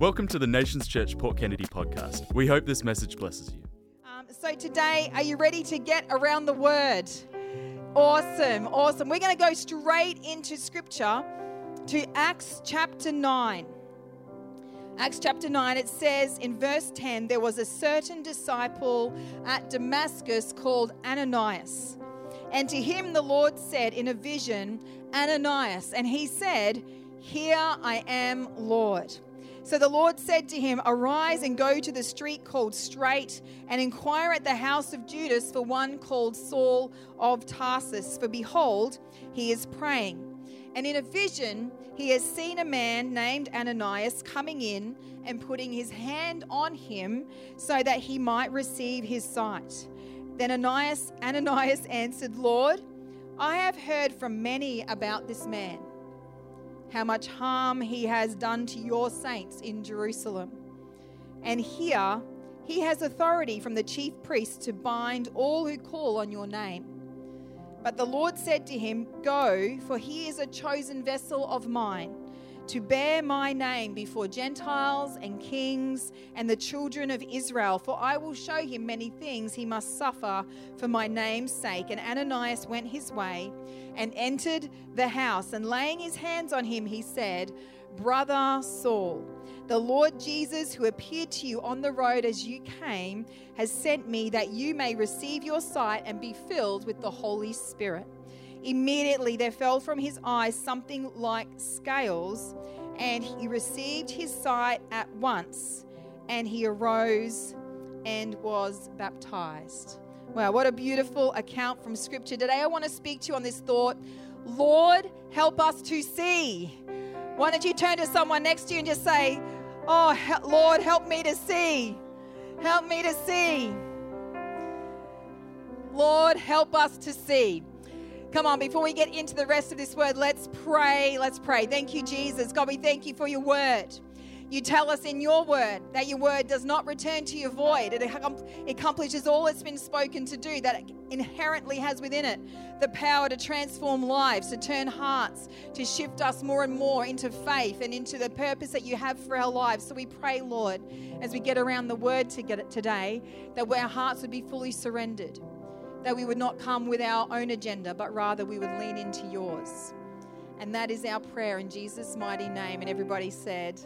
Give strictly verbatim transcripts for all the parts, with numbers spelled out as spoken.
Welcome to the Nations Church Port Kennedy podcast. We hope this message blesses you. Um, so today, are you ready to get around the Word? Awesome, awesome. We're going to go straight into Scripture to Acts chapter nine. Acts chapter nine, it says in verse ten, there was a certain disciple at Damascus called Ananias. And to him the Lord said in a vision, Ananias. And he said, Here I am, Lord. So the Lord said to him, Arise and go to the street called Straight, and inquire at the house of Judas for one called Saul of Tarsus. For behold, he is praying. And in a vision, he has seen a man named Ananias coming in and putting his hand on him so that he might receive his sight. Then Ananias, Ananias answered, Lord, I have heard from many about this man, how much harm he has done to your saints in Jerusalem. And here he has authority from the chief priests to bind all who call on your name. But the Lord said to him, Go, for he is a chosen vessel of mine, to bear my name before Gentiles and kings and the children of Israel. For I will show him many things he must suffer for my name's sake. And Ananias went his way and entered the house. And laying his hands on him, he said, Brother Saul, the Lord Jesus, who appeared to you on the road as you came, has sent me that you may receive your sight and be filled with the Holy Spirit. Immediately there fell from his eyes something like scales, and he received his sight at once, and he arose and was baptized. Wow, what a beautiful account from Scripture. Today I want to speak to you on this thought, Lord, help us to see. Why don't you turn to someone next to you and just say, oh, Lord, help me to see. Help me to see. Lord, help us to see. Come on, before we get into the rest of this word, let's pray. Let's pray. Thank you, Jesus. God, we thank you for your word. You tell us in your word that your word does not return to you void. It accomplishes all it's been spoken to do, that it inherently has within it the power to transform lives, to turn hearts, to shift us more and more into faith and into the purpose that you have for our lives. So we pray, Lord, as we get around the word to get it today, that our hearts would be fully surrendered, that we would not come with our own agenda, but rather we would lean into yours. And that is our prayer in Jesus' mighty name. And everybody said,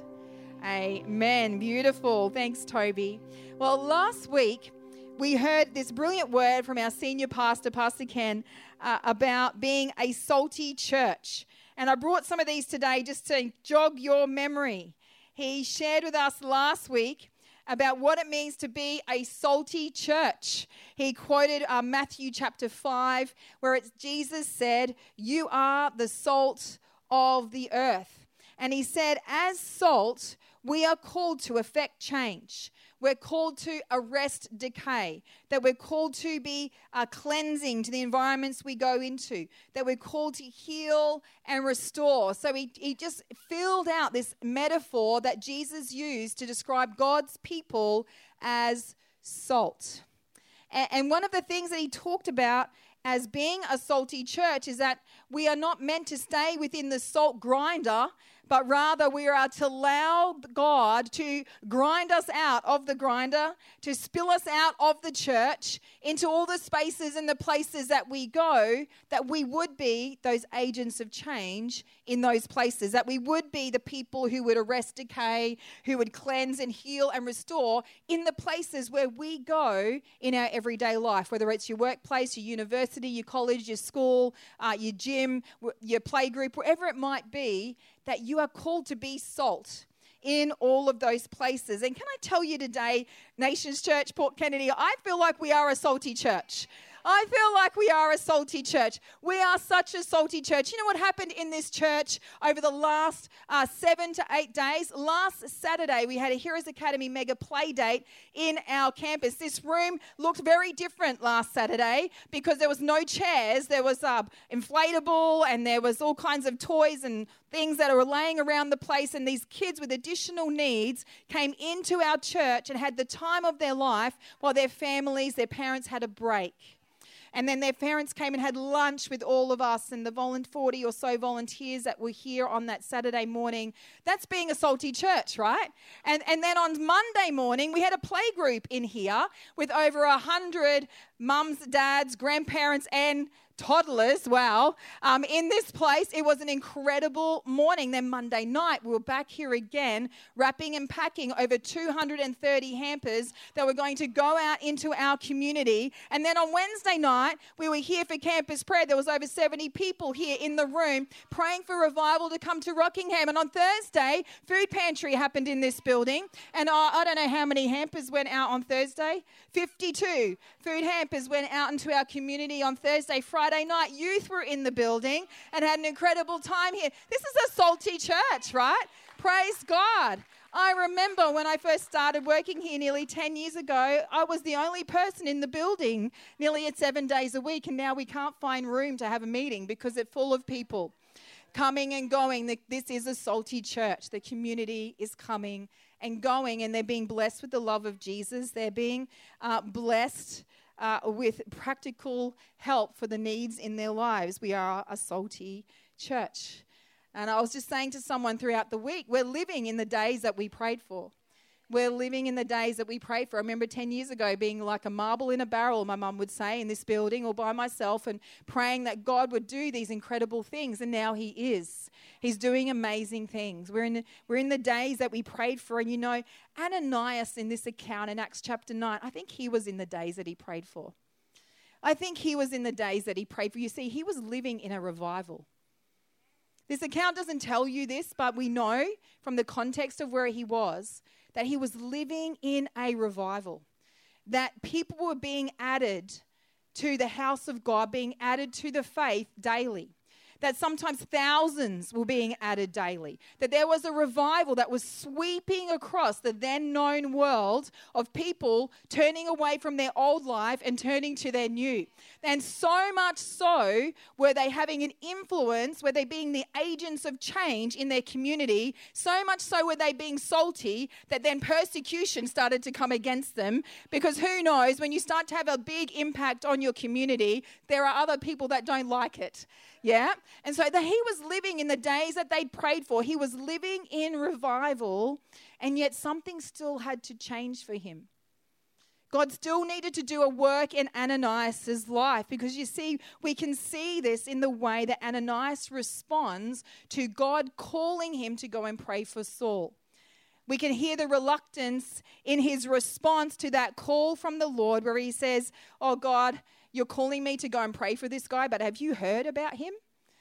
Amen. Beautiful. Thanks, Toby. Well, last week we heard this brilliant word from our senior pastor, Pastor Ken, uh, about being a salty church. And I brought some of these today just to jog your memory. He shared with us last week about what it means to be a salty church. He quoted uh, Matthew chapter five, where it's Jesus said, you are the salt of the earth. And he said, as salt, we are called to effect change. We're called to arrest decay, that we're called to be uh, cleansing to the environments we go into, that we're called to heal and restore. So he, he just filled out this metaphor that Jesus used to describe God's people as salt. And, and one of the things that he talked about as being a salty church is that we are not meant to stay within the salt grinder, but rather we are to allow God to grind us out of the grinder, to spill us out of the church into all the spaces and the places that we go, that we would be those agents of change in those places, that we would be the people who would arrest decay, who would cleanse and heal and restore in the places where we go in our everyday life, whether it's your workplace, your university, your college, your school, uh, your gym, your play group, wherever it might be, that you are called to be salt in all of those places. And can I tell you today, Nations Church, Port Kennedy, I feel like we are a salty church. I feel like we are a salty church. We are such a salty church. You know what happened in this church over the last uh, seven to eight days? Last Saturday, we had a Heroes Academy mega play date in our campus. This room looked very different last Saturday because there was no chairs. There was uh, inflatable and there was all kinds of toys and things that were laying around the place. And these kids with additional needs came into our church and had the time of their life while their families, their parents had a break. And then their parents came and had lunch with all of us and the volun- forty or so volunteers that were here on that Saturday morning. That's being a salty church, right? And, and then on Monday morning, we had a play group in here with over one hundred mums, dads, grandparents, and toddlers, wow, um, in this place. It was an incredible morning. Then Monday night, we were back here again, wrapping and packing over two hundred thirty hampers that were going to go out into our community. And then on Wednesday night, we were here for campus prayer. There was over seventy people here in the room praying for revival to come to Rockingham. And on Thursday, food pantry happened in this building. And I, I don't know how many hampers went out on Thursday. fifty-two food hampers went out into our community on Thursday. Friday night, youth were in the building and had an incredible time here. This is a salty church, right? Praise God. I remember when I first started working here nearly ten years ago, I was the only person in the building nearly at seven days a week, and now we can't find room to have a meeting because it's full of people coming and going. This is a salty church. The community is coming and going, and they're being blessed with the love of Jesus. They're being uh, blessed uh, with practical help for the needs in their lives. We are a salty church. And I was just saying to someone throughout the week, we're living in the days that we prayed for. We're living in the days that we prayed for. I remember ten years ago being like a marble in a barrel, my mum would say, in this building all by myself and praying that God would do these incredible things. And now he is. He's doing amazing things. We're in the, we're in the days that we prayed for. And you know, Ananias in this account in Acts chapter nine, I think he was in the days that he prayed for. I think he was in the days that he prayed for. You see, he was living in a revival. This account doesn't tell you this, but we know from the context of where he was that he was living in a revival, that people were being added to the house of God, being added to the faith daily, that sometimes thousands were being added daily, that there was a revival that was sweeping across the then known world of people turning away from their old life and turning to their new. And so much so were they having an influence, were they being the agents of change in their community, so much so were they being salty that then persecution started to come against them, because who knows, when you start to have a big impact on your community, there are other people that don't like it. Yeah? And so that he was living in the days that they'd prayed for. He was living in revival, and yet something still had to change for him. God still needed to do a work in Ananias' life, because you see, we can see this in the way that Ananias responds to God calling him to go and pray for Saul. We can hear the reluctance in his response to that call from the Lord, where he says, oh God, you're calling me to go and pray for this guy, but have you heard about him?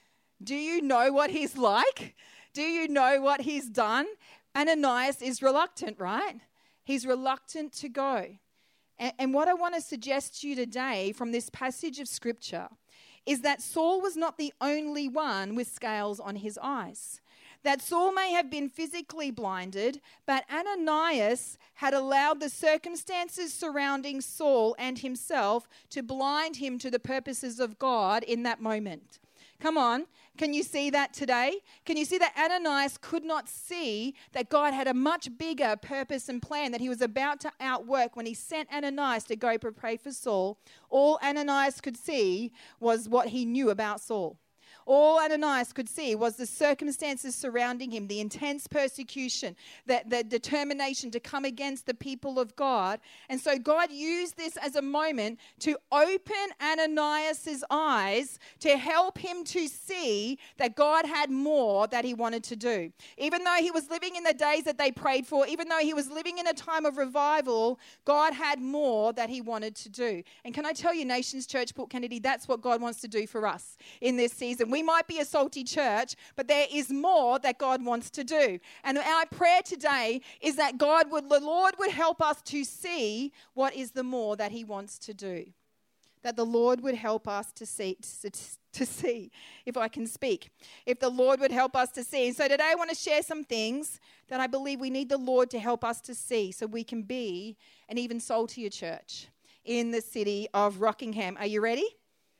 Do you know what he's like? Do you know what he's done? Ananias is reluctant, right? He's reluctant to go. And, and what I want to suggest to you today from this passage of Scripture is that Saul was not the only one with scales on his eyes. That Saul may have been physically blinded, but Ananias had allowed the circumstances surrounding Saul and himself to blind him to the purposes of God in that moment. Come on, can you see that today? Can you see that Ananias could not see that God had a much bigger purpose and plan that he was about to outwork when he sent Ananias to go pray for Saul? All Ananias could see was what he knew about Saul. All Ananias could see was the circumstances surrounding him, the intense persecution, the, the determination to come against the people of God. And so God used this as a moment to open Ananias' eyes to help him to see that God had more that he wanted to do. Even though he was living in the days that they prayed for, even though he was living in a time of revival, God had more that he wanted to do. And can I tell you, Nations Church, Port Kennedy, that's what God wants to do for us in this season. We might be a salty church, but there is more that God wants to do. And our prayer today is that God would, the Lord would help us to see what is the more that he wants to do. That the Lord would help us to see, to, to see, if I can speak. If the Lord would help us to see. And so today I want to share some things that I believe we need the Lord to help us to see so we can be an even saltier church in the city of Rockingham. Are you ready?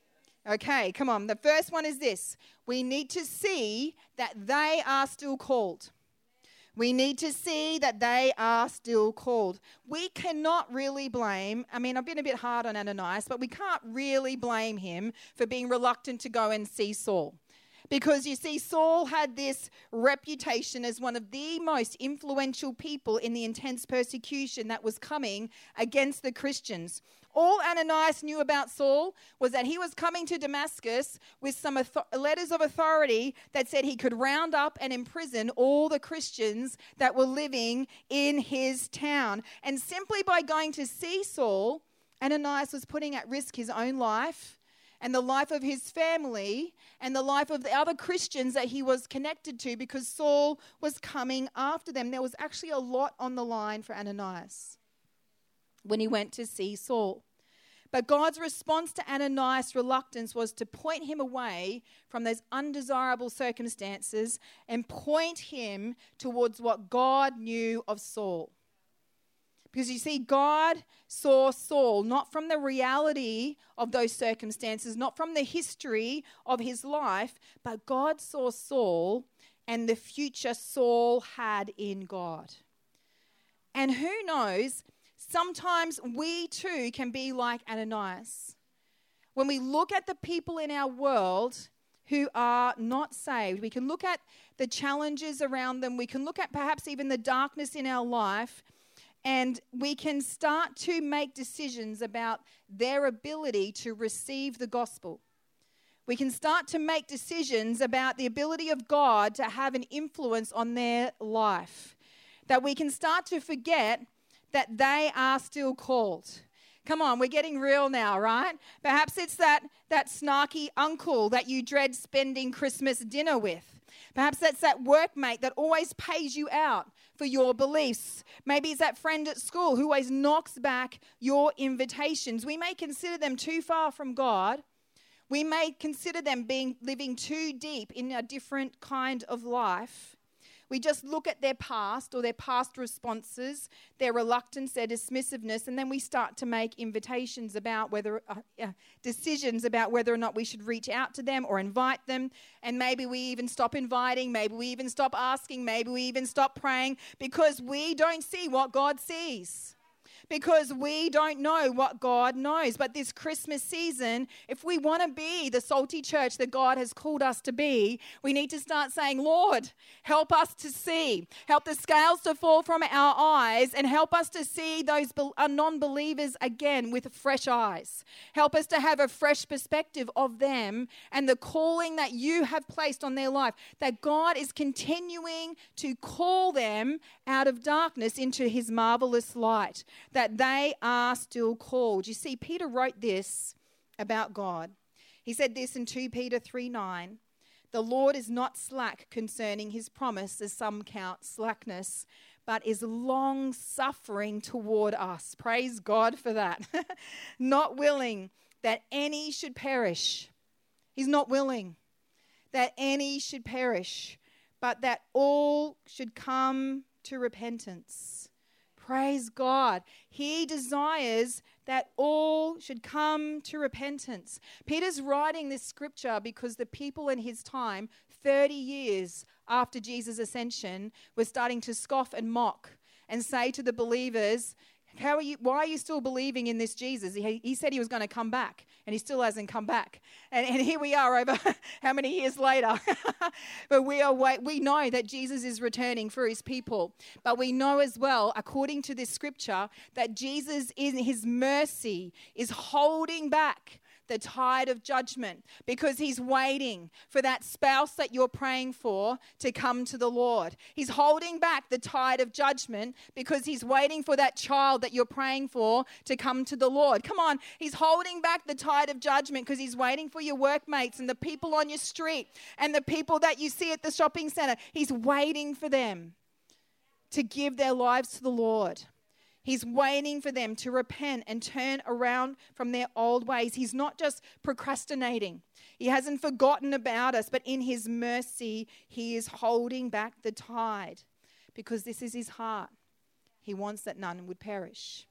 Okay, come on. The first one is this. We need to see that they are still called. We need to see that they are still called. We cannot really blame, I mean, I've been a bit hard on Ananias, but we can't really blame him for being reluctant to go and see Saul. Because you see, Saul had this reputation as one of the most influential people in the intense persecution that was coming against the Christians. All Ananias knew about Saul was that he was coming to Damascus with some author- letters of authority that said he could round up and imprison all the Christians that were living in his town. And simply by going to see Saul, Ananias was putting at risk his own life and the life of his family and the life of the other Christians that he was connected to, because Saul was coming after them. There was actually a lot on the line for Ananias when he went to see Saul. But God's response to Ananias' reluctance was to point him away from those undesirable circumstances and point him towards what God knew of Saul. Because you see, God saw Saul not from the reality of those circumstances, not from the history of his life, but God saw Saul and the future Saul had in God. And who knows, sometimes we too can be like Ananias. When we look at the people in our world who are not saved, we can look at the challenges around them, we can look at perhaps even the darkness in our life, and we can start to make decisions about their ability to receive the gospel. We can start to make decisions about the ability of God to have an influence on their life. That we can start to forget that they are still called. Come on, we're getting real now, right? Perhaps it's that, that snarky uncle that you dread spending Christmas dinner with. Perhaps that's that workmate that always pays you out for your beliefs. Maybe it's that friend at school who always knocks back your invitations. We may consider them too far from God. We may consider them being living too deep in a different kind of life. We just look at their past or their past responses, their reluctance, their dismissiveness, and then we start to make invitations about whether, uh, uh, decisions about whether or not we should reach out to them or invite them. And maybe we even stop inviting, maybe we even stop asking, maybe we even stop praying because we don't see what God sees. Because we don't know what God knows. But this Christmas season, if we want to be the salty church that God has called us to be, we need to start saying, Lord, help us to see. Help the scales to fall from our eyes and help us to see those non-believers again with fresh eyes. Help us to have a fresh perspective of them and the calling that you have placed on their life. That God is continuing to call them out of darkness into his marvelous light. That they are still called. You see, Peter wrote this about God. He said this in Second Peter three nine. The Lord is not slack concerning his promise, as some count slackness, but is long-suffering toward us. Praise God for that. Not willing that any should perish. He's not willing that any should perish, but that all should come to repentance. Praise God. He desires that all should come to repentance. Peter's writing this scripture because the people in his time, thirty years after Jesus' ascension, were starting to scoff and mock and say to the believers, How are you? Why are you still believing in this Jesus? He, he said he was going to come back, and he still hasn't come back. And, and here we are over how many years later? But we are we know that Jesus is returning for his people. But we know as well, according to this scripture, that Jesus in his mercy is holding back the tide of judgment because he's waiting for that spouse that you're praying for to come to the Lord. He's holding back the tide of judgment because he's waiting for that child that you're praying for to come to the Lord. Come on, he's holding back the tide of judgment because he's waiting for your workmates and the people on your street and the people that you see at the shopping center. He's waiting for them to give their lives to the Lord. He's waiting for them to repent and turn around from their old ways. He's not just procrastinating. He hasn't forgotten about us, but in his mercy, he is holding back the tide because this is his heart. He wants that none would perish.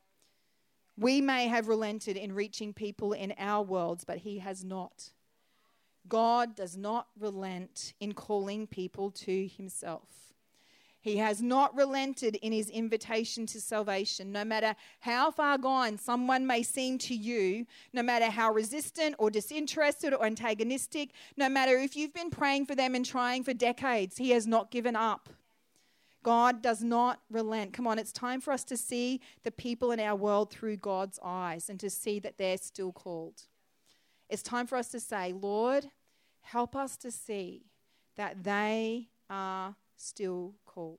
We may have relented in reaching people in our worlds, but he has not. God does not relent in calling people to himself. He has not relented in his invitation to salvation. No matter how far gone someone may seem to you, no matter how resistant or disinterested or antagonistic, no matter if you've been praying for them and trying for decades, he has not given up. God does not relent. Come on, it's time for us to see the people in our world through God's eyes and to see that they're still called. It's time for us to say, Lord, help us to see that they are still called.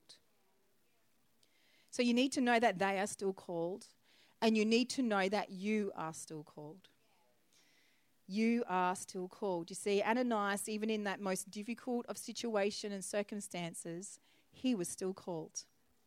So you need to know that they are still called, and you need to know that you are still called. You are still called. You see, Ananias, even in that most difficult of situation and circumstances, he was still called.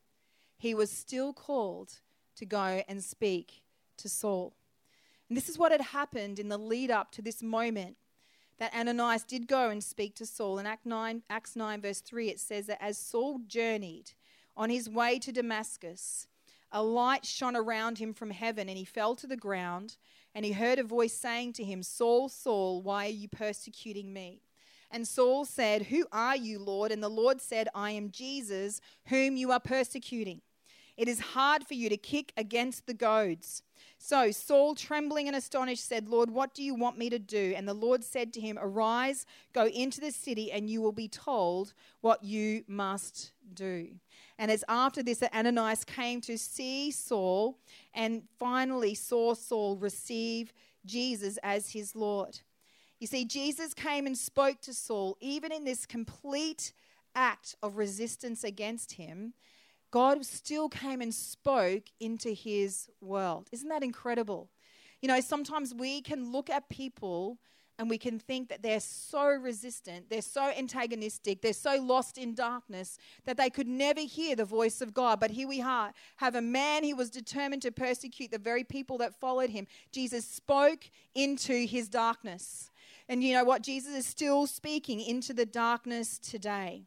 He was still called to go and speak to Saul. And this is what had happened in the lead up to this moment, that Ananias did go and speak to Saul. In Acts nine, Acts nine verse three, it says that as Saul journeyed on his way to Damascus, a light shone around him from heaven, and he fell to the ground, and he heard a voice saying to him, Saul, Saul, why are you persecuting me? And Saul said, who are you, Lord? And the Lord said, I am Jesus, whom you are persecuting. It is hard for you to kick against the goads. So Saul, trembling and astonished, said, Lord, what do you want me to do? And the Lord said to him, arise, go into the city, and you will be told what you must do. And it's after this that Ananias came to see Saul, and finally saw Saul receive Jesus as his Lord. You see, Jesus came and spoke to Saul, even in this complete act of resistance against him. God still came and spoke into his world. Isn't that incredible? You know, sometimes we can look at people and we can think that they're so resistant, they're so antagonistic, they're so lost in darkness that they could never hear the voice of God. But here we are, have a man who was determined to persecute the very people that followed him. Jesus spoke into his darkness. And you know what? Jesus is still speaking into the darkness today.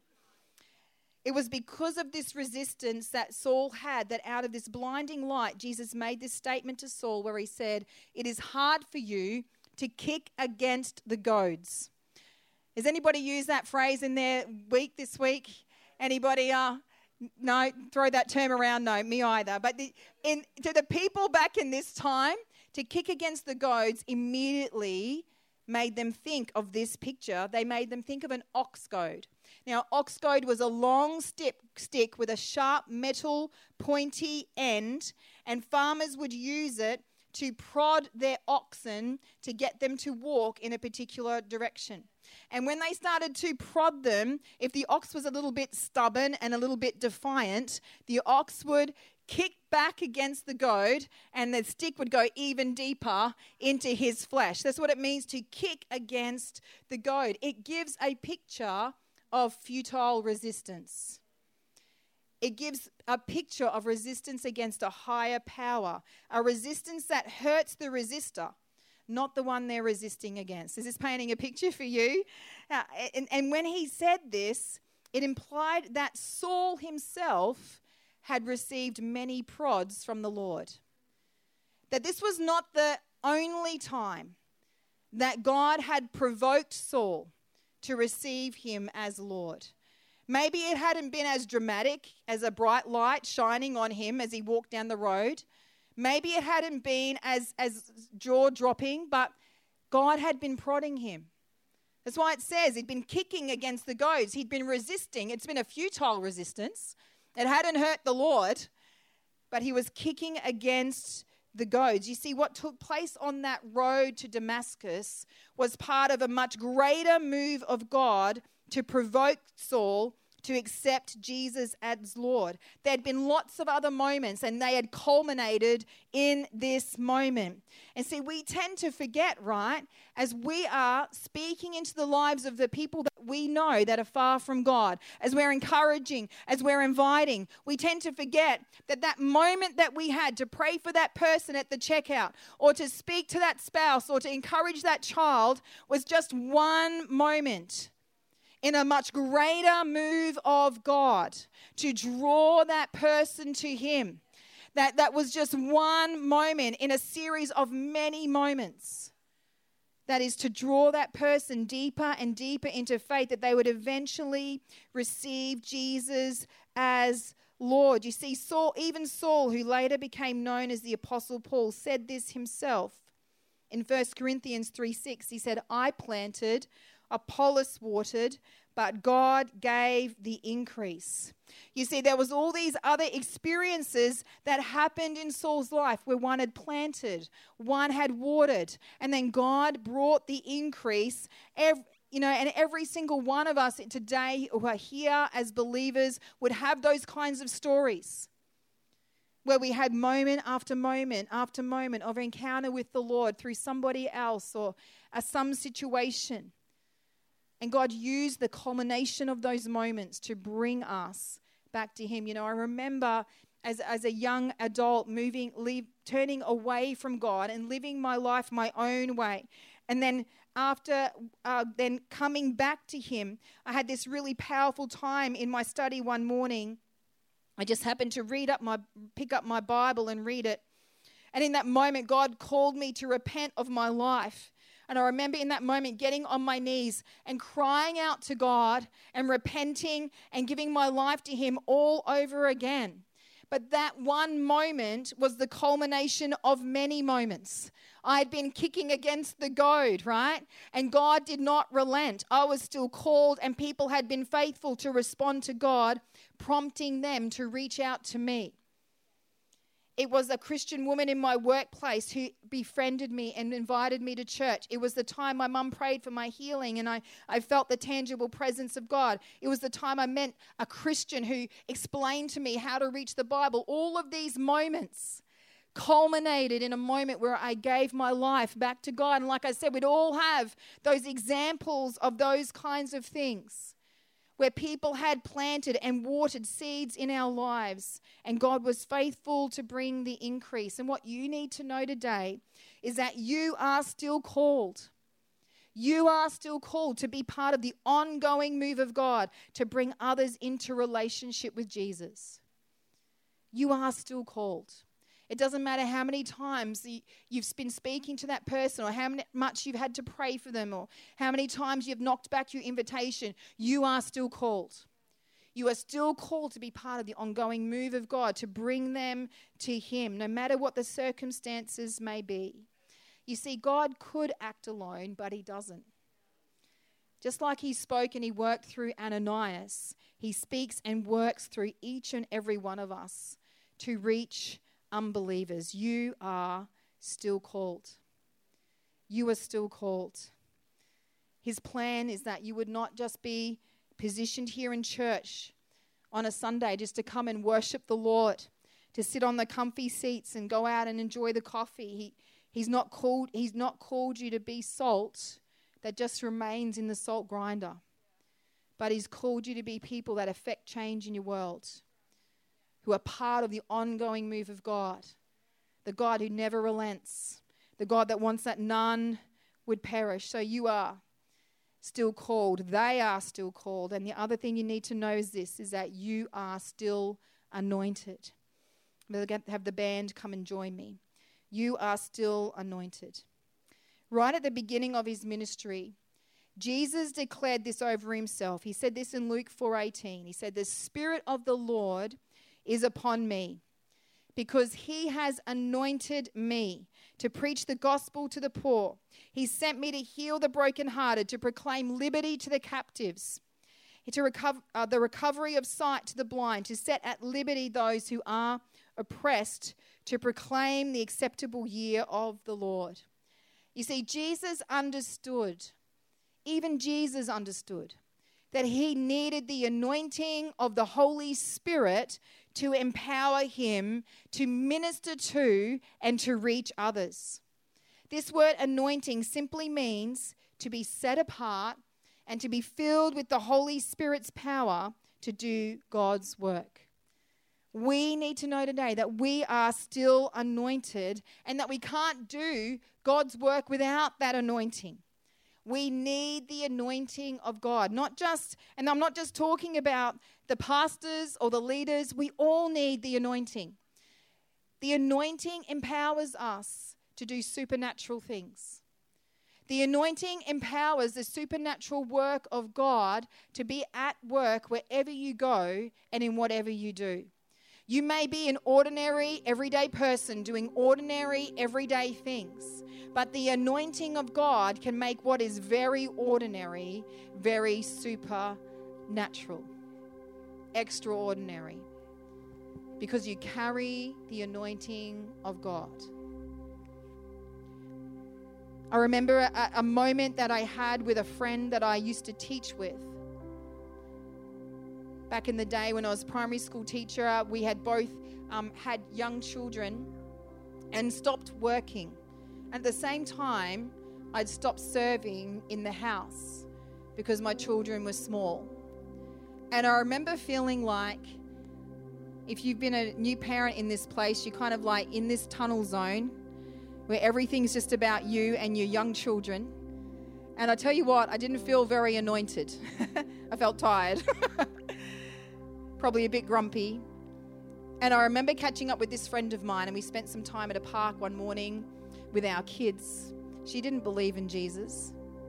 It was because of this resistance that Saul had that out of this blinding light, Jesus made this statement to Saul where he said, it is hard for you to kick against the goads. Has anybody used that phrase in their week this week? Anybody? Uh, no, throw that term around. No, me either. But the, in, to the people back in this time, to kick against the goads immediately made them think of this picture. They made them think of an ox goad. Now, ox goad was a long stick, stick with a sharp metal pointy end, and farmers would use it to prod their oxen to get them to walk in a particular direction. And when they started to prod them, if the ox was a little bit stubborn and a little bit defiant, the ox would kick back against the goad and the stick would go even deeper into his flesh. That's what it means to kick against the goad. It gives a picture of futile resistance. It gives a picture of resistance against a higher power, a resistance that hurts the resistor, not the one they're resisting against. Is this painting a picture for you? Uh, and, and when he said this, it implied that Saul himself had received many prods from the Lord. That this was not the only time that God had provoked Saul to receive him as Lord. Maybe it hadn't been as dramatic as a bright light shining on him as he walked down the road. Maybe it hadn't been as, as jaw-dropping, but God had been prodding him. That's why it says he'd been kicking against the goads. He'd been resisting. It's been a futile resistance. It hadn't hurt the Lord, but he was kicking against the goads. You see, what took place on that road to Damascus was part of a much greater move of God to provoke Saul to accept Jesus as Lord. There had been lots of other moments, and they had culminated in this moment. And see, we tend to forget, right, as we are speaking into the lives of the people that we know that are far from God, as we're encouraging, as we're inviting, we tend to forget that that moment that we had to pray for that person at the checkout, or to speak to that spouse, or to encourage that child was just one moment in a much greater move of God to draw that person to him. That, that was just one moment in a series of many moments. That is to draw that person deeper and deeper into faith, that they would eventually receive Jesus as Lord. You see, Saul, even Saul, who later became known as the Apostle Paul, said this himself. In First Corinthians three six, he said, I planted, Apollos watered, but God gave the increase. You see, there was all these other experiences that happened in Saul's life where one had planted, one had watered, and then God brought the increase. Every, you know, and every single one of us today who are here as believers would have those kinds of stories where we had moment after moment after moment of encounter with the Lord through somebody else or uh, some situation. And God used the culmination of those moments to bring us back to Him. You know, I remember as, as a young adult moving, leave, turning away from God and living my life my own way. And then after uh, then coming back to Him, I had this really powerful time in my study one morning. I just happened to read up my, pick up my Bible and read it. And in that moment, God called me to repent of my life. And I remember in that moment getting on my knees and crying out to God and repenting and giving my life to Him all over again. But that one moment was the culmination of many moments. I had been kicking against the goad, right? And God did not relent. I was still called, and people had been faithful to respond to God, prompting them to reach out to me. It was a Christian woman in my workplace who befriended me and invited me to church. It was the time my mum prayed for my healing and I, I felt the tangible presence of God. It was the time I met a Christian who explained to me how to reach the Bible. All of these moments culminated in a moment where I gave my life back to God. And like I said, we'd all have those examples of those kinds of things, where people had planted and watered seeds in our lives, and God was faithful to bring the increase. And what you need to know today is that you are still called. You are still called to be part of the ongoing move of God to bring others into relationship with Jesus. You are still called. It doesn't matter how many times you've been speaking to that person or how much you've had to pray for them or how many times you've knocked back your invitation. You are still called. You are still called to be part of the ongoing move of God, to bring them to Him, no matter what the circumstances may be. You see, God could act alone, but He doesn't. Just like He spoke and He worked through Ananias, He speaks and works through each and every one of us to reach unbelievers. You are still called. You are still called. His plan is that you would not just be positioned here in church on a Sunday just to come and worship the Lord, to sit on the comfy seats and go out and enjoy the coffee. He, he's not called, he's not called you to be salt that just remains in the salt grinder, but He's called you to be people that affect change in your world, who are part of the ongoing move of God, the God who never relents, the God that wants that none would perish. So you are still called. They are still called. And the other thing you need to know is this, is that you are still anointed. I'm going to have the band come and join me. You are still anointed. Right at the beginning of His ministry, Jesus declared this over Himself. He said this in Luke four eighteen. He said, the Spirit of the Lord is upon me, because He has anointed me to preach the gospel to the poor. He sent me to heal the brokenhearted, to proclaim liberty to the captives, to recover uh, the recovery of sight to the blind, to set at liberty those who are oppressed, to proclaim the acceptable year of the Lord. You see, Jesus understood, even Jesus understood, that He needed the anointing of the Holy Spirit to empower Him to minister to and to reach others. This word anointing simply means to be set apart and to be filled with the Holy Spirit's power to do God's work. We need to know today that we are still anointed and that we can't do God's work without that anointing. We need the anointing of God, not just, and I'm not just talking about the pastors or the leaders, we all need the anointing. The anointing empowers us to do supernatural things. The anointing empowers the supernatural work of God to be at work wherever you go and in whatever you do. You may be an ordinary, everyday person doing ordinary, everyday things, but the anointing of God can make what is very ordinary, very supernatural, extraordinary, because you carry the anointing of God. I remember a, a moment that I had with a friend that I used to teach with. Back in the day when I was a primary school teacher, we had both um, had young children and stopped working. At the same time, I'd stopped serving in the house because my children were small. And I remember feeling like, if you've been a new parent in this place, you're kind of like in this tunnel zone where everything's just about you and your young children. And I tell you what, I didn't feel very anointed. I felt tired. Probably a bit grumpy. And I remember catching up with this friend of mine, and we spent some time at a park one morning with our kids. She didn't believe in Jesus.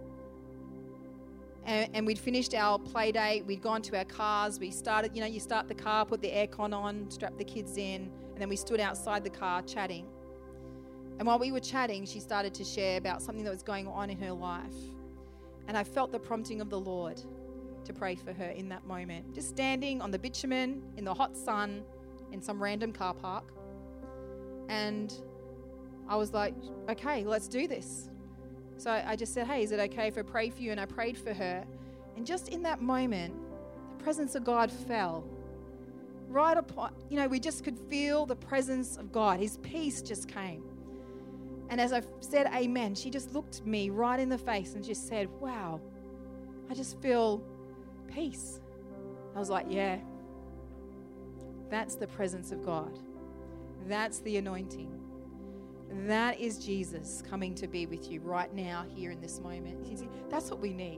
And, and we'd finished our play date. We'd gone to our cars. We started, you know, you start the car, put the aircon on, strap the kids in, and then we stood outside the car chatting. And while we were chatting, she started to share about something that was going on in her life. And I felt the prompting of the Lord to pray for her in that moment. Just standing on the bitumen in the hot sun in some random car park. And I was like, okay, let's do this. So I just said, hey, is it okay if I pray for you? And I prayed for her. And just in that moment, the presence of God fell. Right upon, you know, we just could feel the presence of God. His peace just came. And as I said amen, she just looked me right in the face and just said, wow, I just feel peace. I was like, yeah, that's the presence of God. That's the anointing. That is Jesus coming to be with you right now, here in this moment. That's what we need.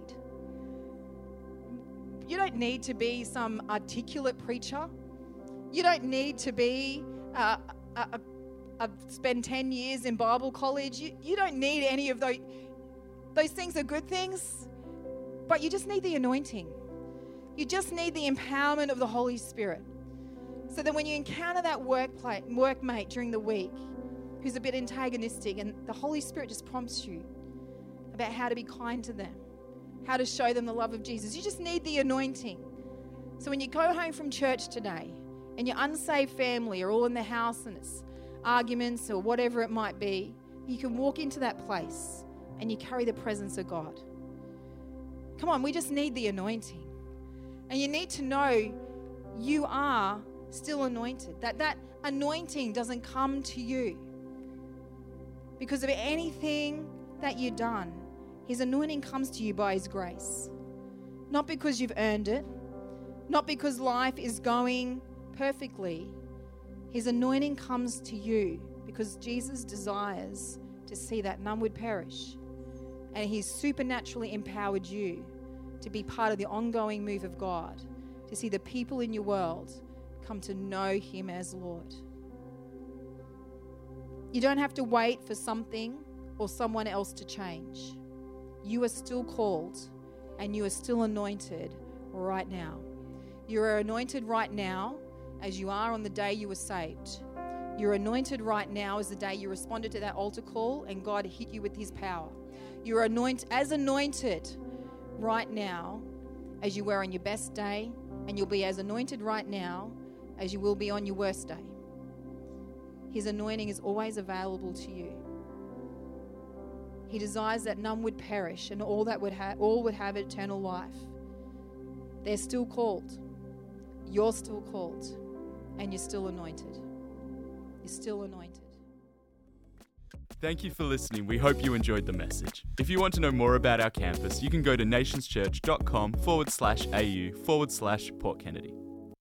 You don't need to be some articulate preacher. You don't need to be uh, a, a I've spent ten years in Bible college. You, you don't need any of those. Those things are good things, but you just need the anointing. You just need the empowerment of the Holy Spirit. So that when you encounter that workplate, workmate during the week who's a bit antagonistic, and the Holy Spirit just prompts you about how to be kind to them, how to show them the love of Jesus. You just need the anointing. So when you go home from church today and your unsaved family are all in the house and it's arguments or whatever it might be, you can walk into that place and you carry the presence of God. Come on, we just need the anointing. And you need to know you are still anointed. That that anointing doesn't come to you because of anything that you've done. His anointing comes to you by His grace. Not because you've earned it, not because life is going perfectly. His anointing comes to you because Jesus desires to see that none would perish. And He's supernaturally empowered you to be part of the ongoing move of God, to see the people in your world come to know Him as Lord. You don't have to wait for something or someone else to change. You are still called and you are still anointed right now. You are anointed right now as you are on the day you were saved. You're anointed right now as the day you responded to that altar call and God hit you with His power. You're anointed as anointed right now as you were on your best day, and you'll be as anointed right now as you will be on your worst day. His anointing is always available to you. He desires that none would perish and all that would have all would have eternal life. They're still called. You're still called. And you're still anointed. You're still anointed. Thank you for listening. We hope you enjoyed the message. If you want to know more about our campus, you can go to nationschurch.com forward slash AU forward slash Port Kennedy.